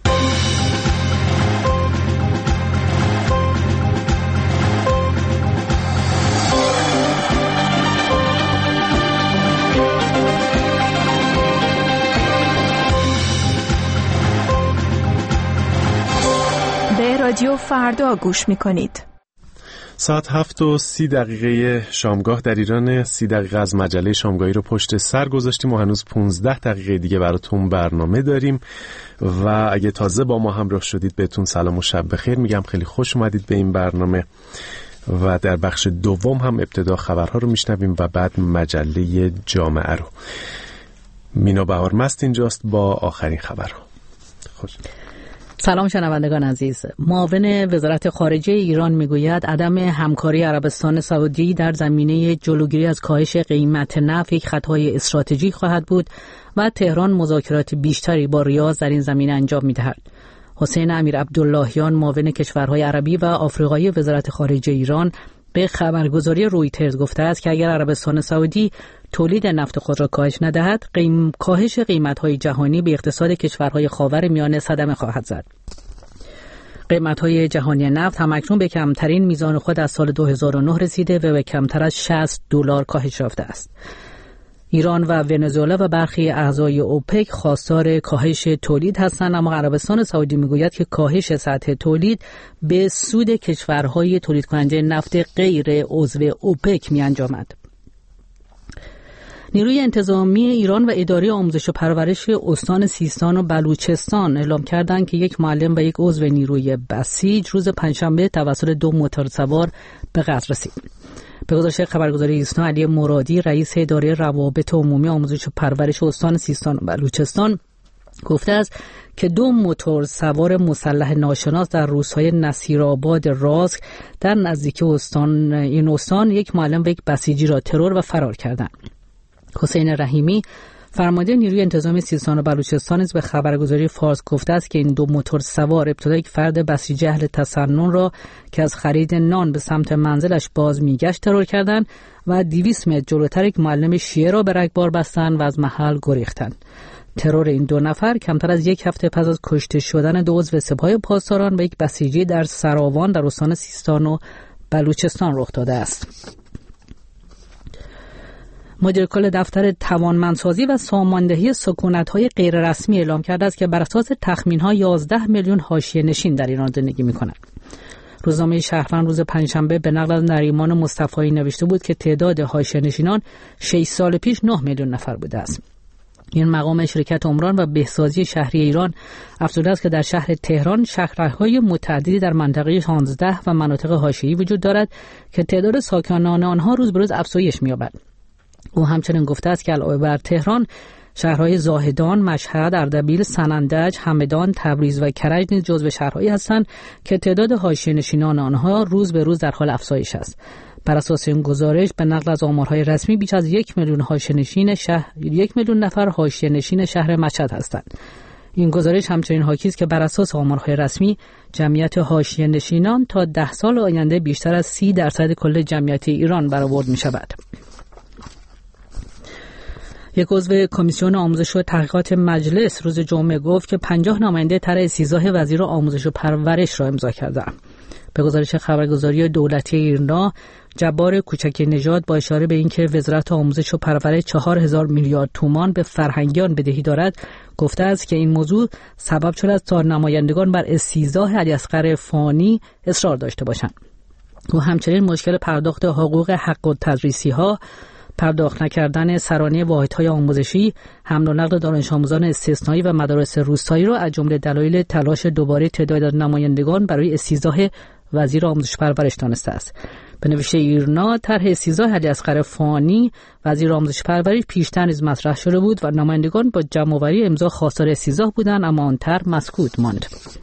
B: رادیو فردا گوش میکنید.
A: ساعت هفت و سی دقیقه شامگاه در ایران. سی دقیقه از مجله شامگاهی رو پشت سر گذاشتیم و هنوز پونزده دقیقه دیگه براتون برنامه داریم و اگه تازه با ما همراه شدید بهتون سلام و شب بخیر میگم. خیلی خوش اومدید به این برنامه و در بخش دوم هم ابتدا خبرها رو میشنویم و بعد مجله جامعه رو. مینا بهارمست اینجاست با آخرین خبرها. خوش
D: سلام شنوندگان عزیز. معاون وزارت خارجه ایران میگوید عدم همکاری عربستان سعودی در زمینه جلوگیری از کاهش قیمت نفت یک خطای استراتژیک خواهد بود و تهران مذاکرات بیشتری با ریاض در این زمینه انجام میدهد. حسین امیر عبداللهیان معاون کشورهای عربی و آفریقایی وزارت خارجه ایران به خبرگزاری رویترز گفته است که اگر عربستان سعودی تولید نفت خود را کاهش ندهد، قیم... کاهش قیمت‌های جهانی به اقتصاد کشورهای خاورمیانه صدمه خواهد زد. قیمت‌های جهانی نفت همکنون به کمترین میزان خود از سال دو هزار و نه رسیده و به کمتر از شصت دلار کاهش یافته است. ایران و ونزوئلا و برخی اعضای اوپک خواستار کاهش تولید هستند، اما عربستان سعودی میگوید که کاهش سطح تولید به سود کشورهای تولید کننده نفت غیر عضو اوپک می انجامد. نیروی انتظامی ایران و اداره آموزش و پرورش استان سیستان و بلوچستان اعلام کردند که یک معلم و یک عضو نیروی بسیج روز پنجشنبه توسط دو موتورسوار به قتل رسید. به گزارش خبرگزاری ایسنا، علی مرادی رئیس اداره روابط عمومی آموزش و پرورش استان سیستان و بلوچستان گفته است که دو موتور سوار مسلح ناشناس در روستای نصیرآباد راسک در نزدیکی استان این استان یک معلم و یک بسیجی را ترور و فرار کردند. حسین رحیمی فرمانده نیروی انتظامی سیستان و بلوچستان نیز به خبرگزاری فارس گفته است که این دو موتور سوار ابتدا یک فرد بسیج اهل تسنن را که از خرید نان به سمت منزلش باز میگشت ترور کردند و دویست متر جلوتر یک معلم شیعه را به رگبار بستند و از محل گریختند. ترور این دو نفر کمتر از یک هفته پس از کشته شدن دو عضو سپاه پاسداران و یک بسیجی در سراوان در استان سیستان و بلوچستان رخ داده است. مدیر کل دفتر توانمندسازی و ساماندهی سکونت‌های غیررسمی اعلام کرده است که بر اساس تخمین‌ها یازده میلیون حاشیه نشین در ایران زندگی می‌کنند. روزنامه شهروند روز پنجشنبه به نقل از نریمان مصطفی نوشته بود که تعداد حاشیه نشینان شش سال پیش نه میلیون نفر بوده است. این مقام شرکت عمران و بهسازی شهری ایران افزوده است که در شهر تهران شهرهای متعددی در منطقه شانزده و مناطق حاشیه‌ای وجود دارد که تعداد ساکنان آنها روز به روز افزایش می‌یابد. او همچنین گفته است که علاوه بر تهران، شهرهای زاهدان، مشهد، اردبیل، سنندج، همدان، تبریز و کرج نیز جزو شهرهایی هستند که تعداد حاشیه‌نشینان آنها روز به روز در حال افزایش است. بر اساس این گزارش به نقل از آمارهای رسمی بیش از یک میلیون حاشیه‌نشین شهر یک میلیون نفر حاشیه‌نشین شهر مشهد هستند. این گزارش همچنین حاکی است که بر اساس آمارهای رسمی جمعیت حاشیه‌نشینان تا ده سال آینده بیشتر از سی درصد کل جمعیت ایران برآورد می‌شود. یک عضو کمیسیون آموزش و تحقیقات مجلس روز جمعه گفت که پنجاه نماینده طرح استیضاح وزیر آموزش و پرورش را امضا کردند. به گزارش خبرگزاری دولتی ایرنا، جبار کوچک نژاد با اشاره به اینکه وزارت آموزش و پرورش چهار هزار میلیارد تومان به فرهنگیان بدهی دارد، گفته است که این موضوع سبب شده است تا نمایندگان بر استیضاح علیاصغر فانی اصرار داشته باشند. و همچنین مشکل پرداخت حقوق حق التدریسی‌ها، پرداخت نکردن سرانه واحدهای آموزشی، حمل و نقل دانش آموزان استثنایی و مدارس روستایی را از جمله دلایل تلاش دوباره تعداد نمایندگان برای استیضاح وزیر آموزش و پرورش دانسته است. به نوشته ایرنا، طرح سیزده علیاصغر فانی وزیر آموزش پرورش پیشتر نیز مطرح شده بود و نمایندگان با جمع‌آوری امضا خواستار سیزده بودند، اما آن طرح مسکوت ماند.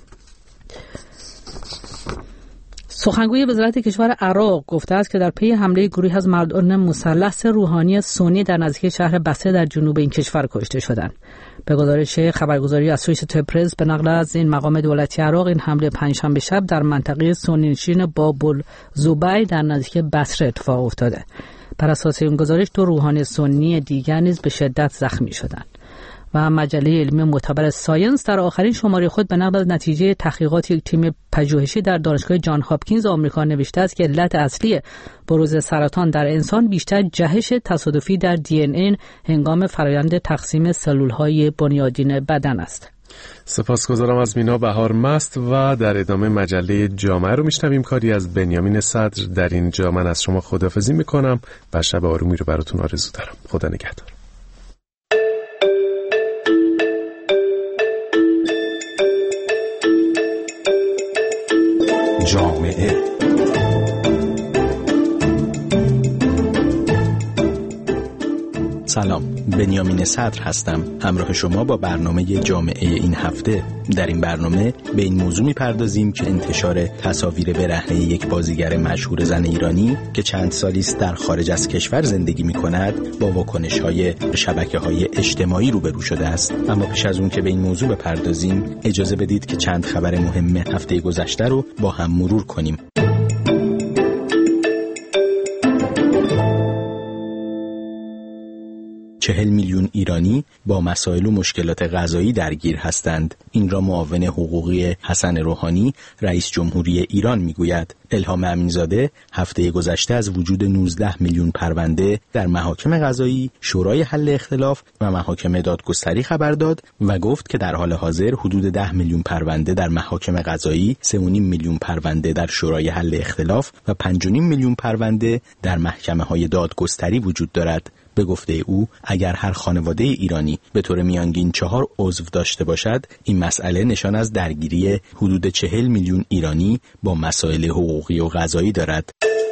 D: سخنگوی وزارت کشور عراق گفته است که در پی حمله گروهی از مردان مسلح روحانی سنی در نزدیکی شهر بصره در جنوب این کشور کشته شدند. به گزارش خبرگزاری اسوسییتد پرس به نقل از این مقام دولتی عراق، این حمله پنجشنبه شب در منطقه سنی نشین باب الزبیر در نزدیکی بصره اتفاق افتاده. بر اساس این گزارش دو روحانی سنی دیگر نیز به شدت زخمی شدند. و مجله علمی معتبر ساینس در آخرین شماره خود به نقل از نتیجه تحقیقات یک تیم پژوهشی در دانشگاه جان هاپکینز آمریکا نوشته است که علت اصلی بروز سرطان در انسان بیشتر جهش تصادفی در دی ان ای هنگام فرآیند تقسیم سلول‌های بنیادین بدن است.
A: سپاسگزارم از مینا بهار مست و در ادامه مجله جامعه رو میشنویم. کاری از بنیامین صدر در این جا. من از شما خداحافظی میکنم و شب آرومی رو براتون آرزو دارم. خدا نگهدار.
E: جامعه سلام، بنیامین صدر هستم، همراه شما با برنامه جامعه این هفته. در این برنامه به این موضوع می‌پردازیم که انتشار تصاویر برهنه یک بازیگر مشهور زن ایرانی که چند سالی است در خارج از کشور زندگی می‌کند با واکنش‌های شبکه‌های اجتماعی روبرو شده است. اما پیش از اون که به این موضوع بپردازیم، اجازه بدید که چند خبر مهم هفته گذشته رو با هم مرور کنیم. چهل میلیون ایرانی با مسائل و مشکلات غذایی درگیر هستند. این را معاون حقوقی حسن روحانی رئیس جمهوری ایران میگوید. الهام امینزاده هفته گذشته از وجود نوزده میلیون پرونده در محاکم قضایی، شورای حل اختلاف و محاکم دادگستری خبر داد و گفت که در حال حاضر حدود ده میلیون پرونده در محاکم قضایی، سه و نیم میلیون پرونده در شورای حل اختلاف و پنج و نیم میلیون پرونده در محکمه‌های دادگستری وجود دارد. به گفته او، اگر هر خانواده ایرانی به طور میانگین چهار عضو داشته باشد، این مسئله نشان از درگیری حدود چهل میلیون ایرانی با مسائل حقوقی و قضایی دارد.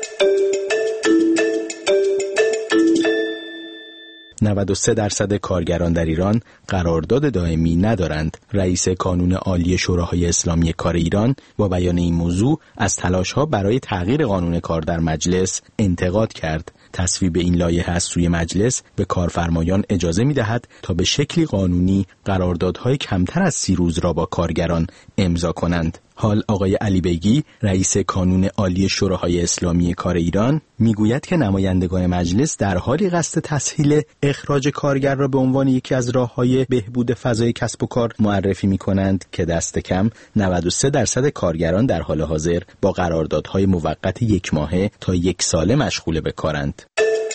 E: نود و سه درصد کارگران در ایران قرارداد دائمی ندارند. رئیس کانون عالی شوراهای اسلامی کار ایران با بیان این موضوع از تلاش‌ها برای تغییر قانون کار در مجلس انتقاد کرد. تصویب این لایحه از سوی مجلس به کارفرمایان اجازه می‌دهد تا به شکلی قانونی قراردادهای کمتر از سی روز را با کارگران امضا کنند. حال آقای علی بیگی رئیس کانون عالی شوراهای اسلامی کار ایران میگوید که نمایندگان مجلس در حالی قصد تسهیل اخراج کارگر را به عنوان یکی از راه‌های بهبود فضای کسب و کار معرفی می‌کنند که دست کم نود و سه درصد کارگران در حال حاضر با قراردادهای موقت یک ماهه تا یک ساله مشغول به کارند.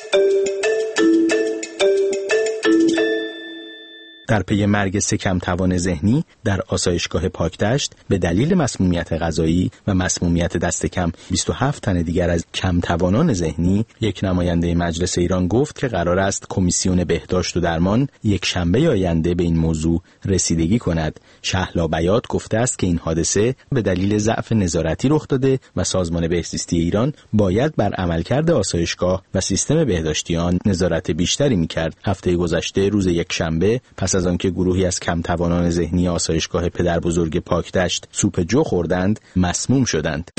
E: در پی مرگ سه کمتوان ذهنی در آسایشگاه پاکدشت به دلیل مسمومیت غذایی و مسمومیت دست کم بیست و هفت تن دیگر از کمتوانان ذهنی، یک نماینده مجلس ایران گفت که قرار است کمیسیون بهداشت و درمان یک شنبه آینده به این موضوع رسیدگی کند. شهلا بیات گفته است که این حادثه به دلیل ضعف نظارتی رخ داده و سازمان بهزیستی ایران باید بر عملکرد آسایشگاه و سیستم بهداشتی آن نظارت بیشتری می‌کرد. هفته گذشته روز یک شنبه پس از آنکه گروهی از کمتوانان ذهنی آسایشگاه پدر بزرگ پاکدشت سوپ جو خوردند، مسموم شدند.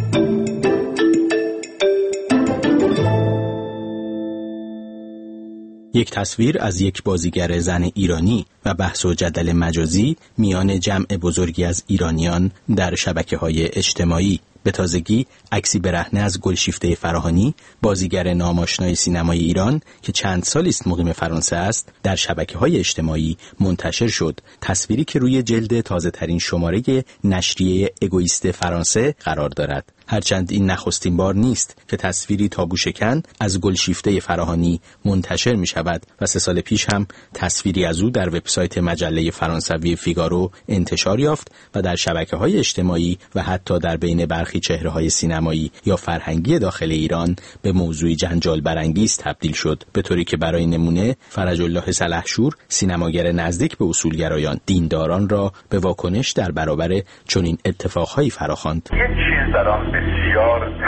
E: یک تصویر از یک بازیگر زن ایرانی و بحث و جدل مجازی میان جمع بزرگی از ایرانیان در شبکه‌های اجتماعی. به تازگی عکسی برهنه از گلشیفته فراهانی، بازیگر ناماشنای سینمای ایران که چند سالی است مقیم فرانسه است، در شبکه‌های اجتماعی منتشر شد. تصویری که روی جلد تازه‌ترین شماره نشریه اگوئیست فرانسه قرار دارد. هرچند این نخستین بار نیست که تصویری تابو شکن از گلشیفته فراهانی منتشر می شود و سه سال پیش هم تصویری از او در وبسایت مجله فرانسوی فیگارو انتشار یافت و در شبکه‌های اجتماعی و حتی در بین برخی چهره‌های سینمایی یا فرهنگی داخل ایران به موضوعی جنجال برانگیز تبدیل شد، به طوری که برای نمونه فرج الله سلحشور، سینماگر نزدیک به اصولگرایان دینداران را به واکنش در برابر چنین اتفاقهایی فراخواند.
F: برام بسیار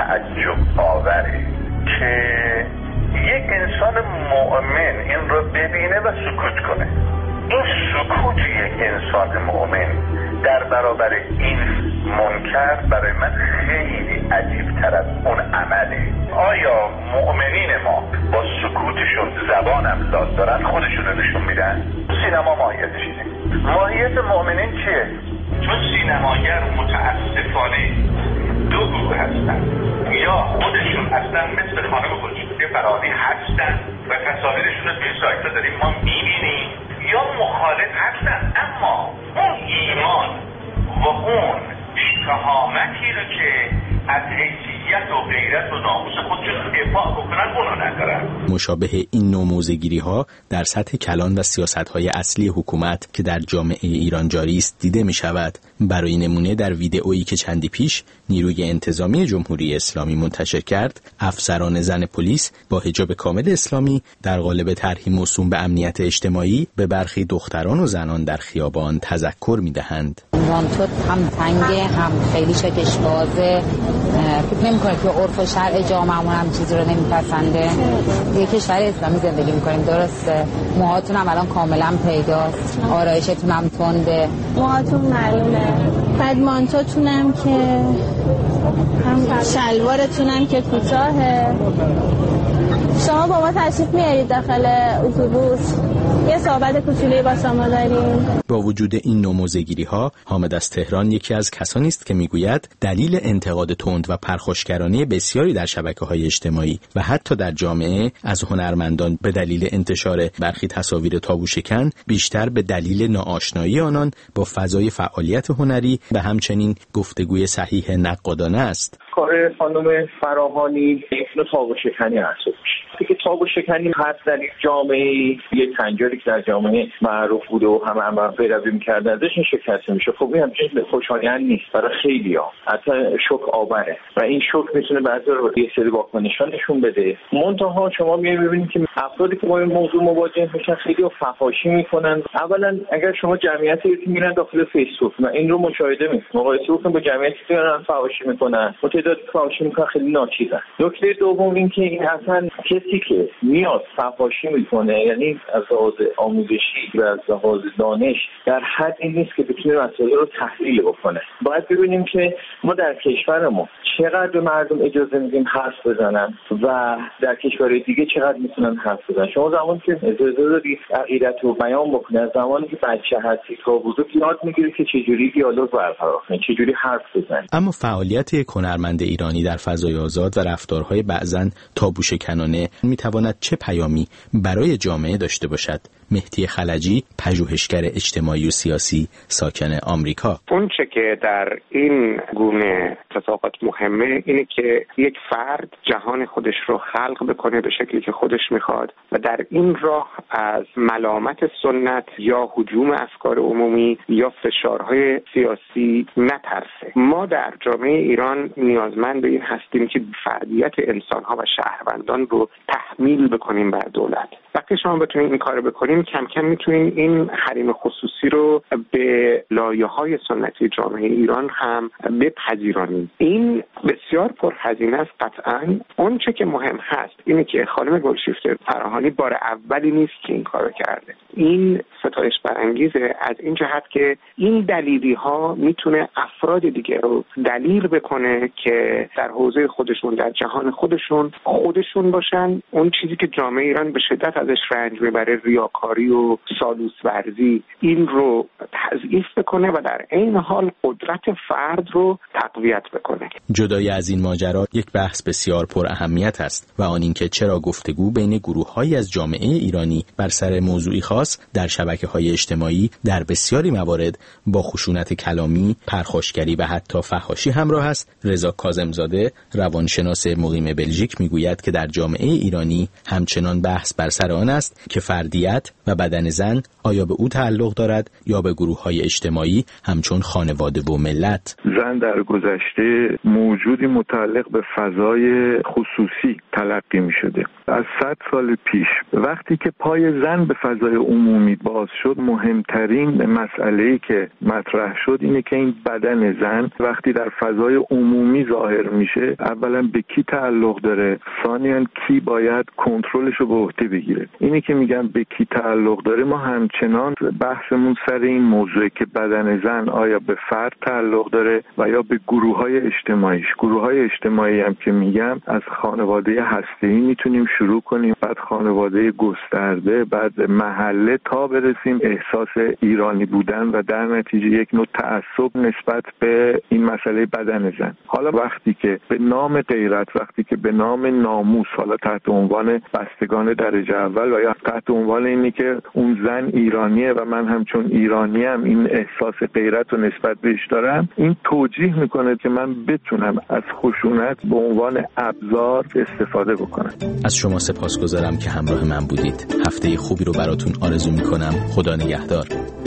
F: تعجب آوره که یک انسان مؤمن این رو ببینه و سکوت کنه. این سکوت یک انسان مؤمن در برابر این منکر برای من خیلی عجیب تر از اون عمله. آیا مؤمنین ما با سکوتشون زبانم لاد دارن خودشون رو نشون میدن؟ سینما ماهیتش اینه. ماهیت مؤمنین چیه؟ چون سینماگر متاسفانه دو گروه هستن، یا خودشون اصلا مثل خانم گلشوده فرانی هستن و تصاویرشون رو توی سایت ها داریم ما میبینیم، یا مخالف هستن اما اون ایمان و اون شهامتی رو که از حیثیت و غیرت و ناموس خودشون دفاع بکنن اونو ندارن.
E: مشابه این نوع موضع‌گیری ها در سطح کلان و سیاست های اصلی حکومت که در جامعه ایران جاری است دیده می شود. برای نمونه در ویدئویی که چندی پیش نیروی انتظامی جمهوری اسلامی منتشر کرد، افسران زن پلیس با حجاب کامل اسلامی در قالب طرحی موسوم به امنیت اجتماعی به برخی دختران و زنان در خیابان تذکر می دهند.
G: وانتو هم تنگه هم خیلی چکشبازه، فکر نمی کنید که عرف و شرع جامعه‌مون هم چیزی رو نمیپسنده. یه کشور اسلامی زندگی میکنیم، درسته؟ موهاتون هم الان کاملا پیداست، آرایشتون هم تنده،
H: موهاتون معلومه، بعد مانتوتون هم که هم شلوارتون هم که کوتاهه. شما با ما تشریف میارید داخل اتوبوس، یه صحبت کوچولویی با شما داریم.
E: با وجود این نوع موضع‌گیری‌ها، حامد از تهران یکی از کسانی است که میگوید دلیل انتقاد تند و پرخاشگرانه بسیاری در شبکه‌های اجتماعی و حتی در جامعه از هنرمندان به دلیل انتشار برخی تصاویر تابوشکن بیشتر به دلیل ناآشنایی آنان با فضای فعالیت هنری و همچنین گفتگوی صحیح نقادانه است.
I: کار خانم فراهانی یک نوع تابوشکنی هست. که تابوشکنی هست در یک جامعه، یک خنجری که در جامعه معروف بود و همه هم پیروی می‌کردن ازش این شکست میشه. خب این همچنین خوشایند نیست برای خیلی‌ها، حتی شوک آوره و این شوک میتونه بعضی رو یه سری واکنش‌ها نشون بده. منتها شما می‌بینید که افرادی که با این موضوع مواجه میشن خیلی فحاشی میکنن. اولا اگر شما جمعیتی رو میرن داخل فیسبوک و این رو مشاهده میکنید، مقایسه بکنید با جمعیتی که دارن فحاشی میکنن، متعدد فحاشی میکنن خیلی ناچیزن. نکته دوم این که این اصلا کسی که میاد فحاشی میکنه، یعنی از لحاظ آموزشی و از لحاظ دانش در حدی نیست که بتونه مسائل رو تحلیل بکنه. باید ببینیم که ما در کشورمون چقدر به مردم اجازه میدیم حرف بزنن و در کشورهای دیگه چقدر میتونن حرف بزنن. شما زمانی که اجازه دادی عقیدت رو بیان بکنی، از زمانی که بچه هستی تا بزرگ یاد میگیری که چجوری دیالوگ برقرار کنی، چجوری حرف بزنی.
E: اما فعالیت یک هنرمند ایرانی در فضای آزاد و رفتارهای بعضاً تابوشکنانه میتواند چه پیامی برای جامعه داشته باشد؟ مهدی خلجی، پژوهشگر اجتماعی و سیاسی ساکن آمریکا.
Y: اون چه که در این گونه اتفاقات مهمه اینه که یک فرد جهان خودش رو خلق بکنه به شکلی که خودش میخواد و در این راه از ملامت سنت یا هجوم افکار عمومی یا فشارهای سیاسی نترسه. ما در جامعه ایران نیازمند به این هستیم که فردیت انسانها و شهروندان رو تحمیل بکنیم بر دولت. وقتی شما بتونید این کارو بکنید، کم کم میتونیم این حریم خصوصی رو به لایه‌های سنتی جامعه ایران هم بپذیرانیم. این بسیار پرهزینه است قطعاً. اون چه که مهم هست اینه که خانم گلشیفته فراهانی بار اولی نیست که این کارو کرده. این ستایش برانگیزه از این جهت که این دلیلی ها میتونه افراد دیگه رو دلیل بکنه که در حوزه خودشون، در جهان خودشون خودشون باشن. اون چیزی که جامعه ایران به شدت ازش رنج میبره، ریاکاری و سالوس ورزی، این رو تضعیف بکنه و در عین حال قدرت فرد رو تقویت بکنه.
E: جدای از این ماجرا یک بحث بسیار پر اهمیت است و آن اینکه چرا گفتگو بین گروه‌هایی از جامعه ایرانی بر سر موضوعی خاص در شبکه‌های اجتماعی در بسیاری موارد با خشونت کلامی، پرخاشگری و حتی فحاشی همراه است. رضا کاظمزاده، روانشناس مقیم بلژیک، میگوید که در جامعه ایرانی همچنان بحث بر سر آن است که فردیت و بدن زن آیا به او تعلق دارد یا به گروه‌های اجتماعی همچون خانواده و ملت؟
J: زن در گذشته موجودی متعلق به فضای خصوصی تلقی می شده. از صد سال پیش وقتی که پای زن به فضای عمومی باز شد، مهمترین مسئله‌ای که مطرح شد اینه که این بدن زن وقتی در فضای عمومی ظاهر میشه، اولا به کی تعلق داره، ثانیاً کی باید کنترلش رو به عهده بگیره. اینی که میگم به کی تعلق داره، ما همچنان بحثمون سر این موضوعه که بدن زن آیا به فرد تعلق داره و یا به گروه‌های اجتماعیش. گروه‌های اجتماعی هم که میگم از خانواده هسته‌ای میتونیم شروع کنیم، بعد خانواده گسترده، بعد محله، تا برسیم احساس ایرانی بودن و در نتیجه یک نوع تعصب نسبت به این مسئله بدن زن. حالا وقتی که به نام غیرت، وقتی که به نام ناموس، حالا تحت عنوان بستگان درجه اول و یا تحت عنوان اینی که اون زن ایرانیه و من همچون ایرانیم این احساس غیرت رو نسبت بهش دارم، این توجیه میکنه که من بتونم از خشونت به عنوان ابزار استفاده بکنم.
E: از شما سپاسگزارم که همراه من بودید. هفته خوبی رو براتون آرزو میکنم. خدا نگهدار.